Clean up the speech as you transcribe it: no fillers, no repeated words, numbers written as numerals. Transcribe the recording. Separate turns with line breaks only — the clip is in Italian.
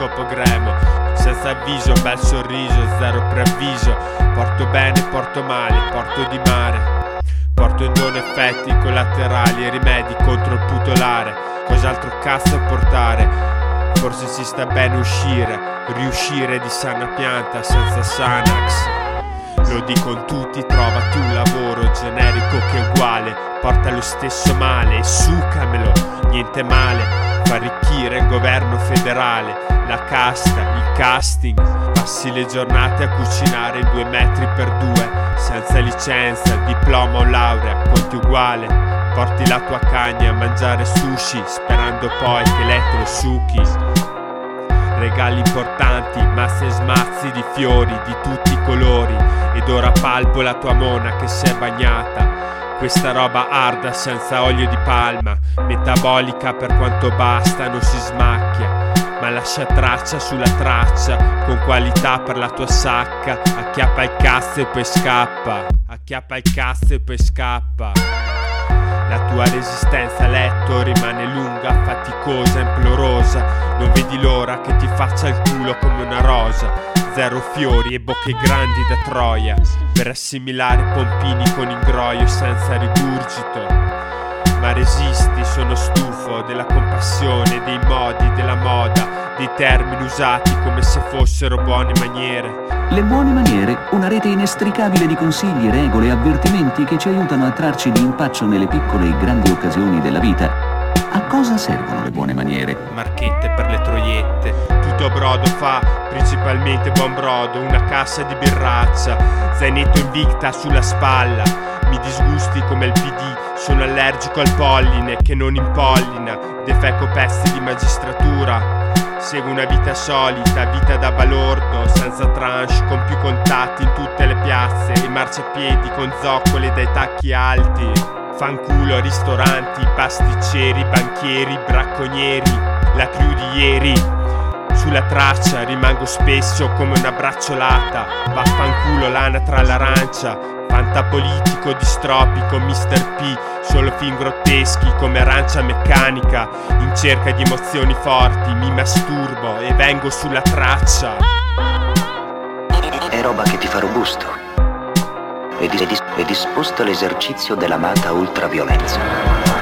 scopo gremo, senza avviso, bel sorriso, zero preavviso. Porto bene, porto male, porto di mare. Porto in dono effetti collaterali e rimedi contro il putolare. Cos'altro cazzo portare? Forse si sta bene riuscire di sana pianta senza Xanax. Lo dicono tutti, trova tu un lavoro generico che è uguale, porta lo stesso male e sucamelo, niente male. Fa arricchire il governo federale, la casta, il casting. Passi le giornate a cucinare in 2 metri per 2, senza licenza, diploma o laurea, conti uguale. Porti la tua cagna a mangiare sushi, sperando poi che lei te lo succhi. Regali importanti, masse e smazzi di fiori di tutti i colori. Ed ora palpo la tua mona che si è bagnata. Questa roba arda senza olio di palma, metabolica per quanto basta, non si smacchia, ma lascia traccia sulla traccia, con qualità per la tua sacca. Acchiappa il cazzo e poi scappa, acchiappa il cazzo e poi scappa. La tua resistenza a letto rimane lunga, faticosa, implorosa. Non vedi l'ora che ti faccia il culo come una rosa. Zero fiori e bocche grandi da Troia, per assimilare pompini con ingroio senza rigurgito. Ma resisti, sono stufo della compassione, dei modi, della moda, dei termini usati come se fossero buone maniere.
Le buone maniere, una rete inestricabile di consigli, regole e avvertimenti che ci aiutano a trarci di impaccio nelle piccole e grandi occasioni della vita. A cosa servono le buone maniere?
Marchette per le troiette, tutto a brodo fa, principalmente buon brodo, una cassa di birraccia, zainetto Invicta sulla spalla. Mi disgusti come il PD, sono allergico al polline che non impollina, defeco pezzi di magistratura. Seguo una vita solita, vita da balordo, senza tranche, con più contatti in tutte le piazze e marciapiedi con zoccole dai tacchi alti. Fanculo ristoranti, pasticceri, banchieri, bracconieri, la crew di ieri. Sulla traccia rimango spesso come una bracciolata. Vaffanculo l'anatra all'arancia, fantapolitico distropico Mr. P. Solo film grotteschi come arancia meccanica. In cerca di emozioni forti mi masturbo e vengo sulla traccia.
È roba che ti fa robusto. È disposto all'esercizio dell'amata ultraviolenza.